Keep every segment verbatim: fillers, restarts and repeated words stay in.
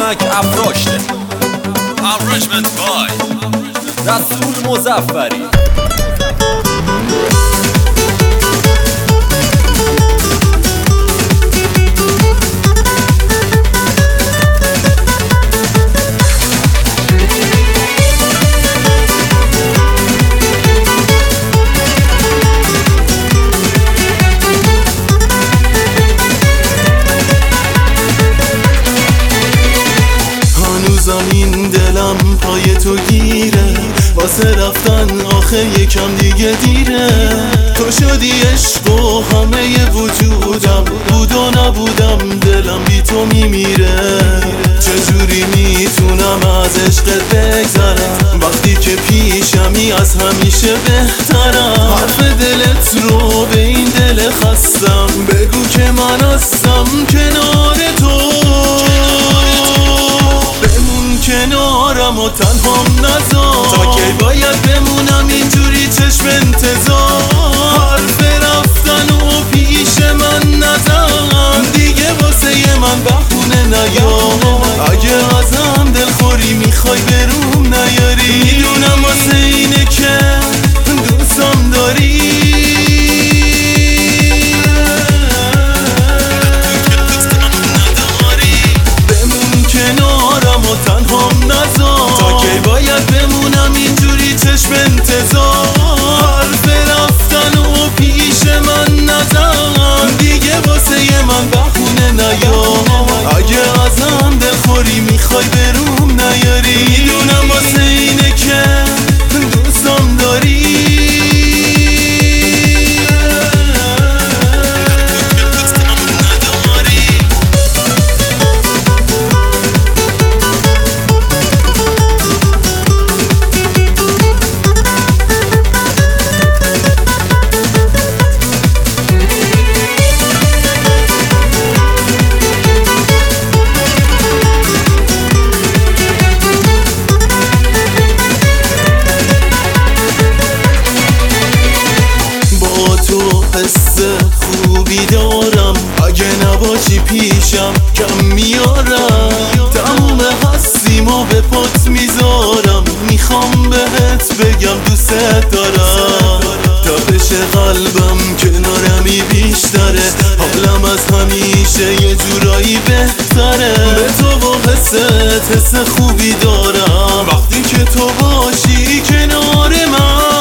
کمک افراشته. Arrangement by رسول مظفری. این دلم پای تو گیره، واسه رفتن آخه یکم دیگه دیره. تو شدی عشق و همه وجودم، بود و نبودم دلم بی تو میمیره. چجوری میتونم از عشقت بگذرم وقتی که پیشمی از همیشه بهترم. حرف دلت رو به این دل خستم بگو که من هستم کنار تو. کنارم و تنهام نذار، تا کی باید بمونم اینجوری چشم انتظار. حرف رفتن و پیش من نزن دیگه، واسه من بهونه نیار. اگه ازم دلخوری میخوای بروم نیاری، میدونم واسه اینه که دوستم داری. چشم انتظار، حرف رفتن و پیش من نزن دیگه، واسه من بهونه نیار. اگه ازم دلخوری میخوای بروم نیاری، میدونم واسه اینه که دوستم داری. حس خوبی دارم، اگه نباشی پیشم کم میارم. تموم هستیم و به پات میذارم، میخوام بهت بگم دوست دارم. تپش قلبم کنارمی بیشتره، حالم از همیشه یه جورایی بهتره. به تو و حست حس خوبی دارم، وقتی که تو باشی کنار من.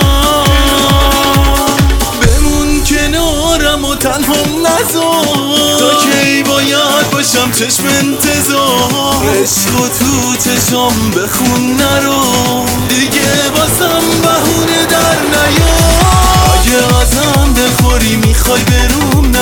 تنهام نذار، تا کی باید باشم چشم انتظار. عشق و تو چشم بخون نرو دیگه، بازم بهونه در نیار. اگه ازم دلخوری میخوای بروم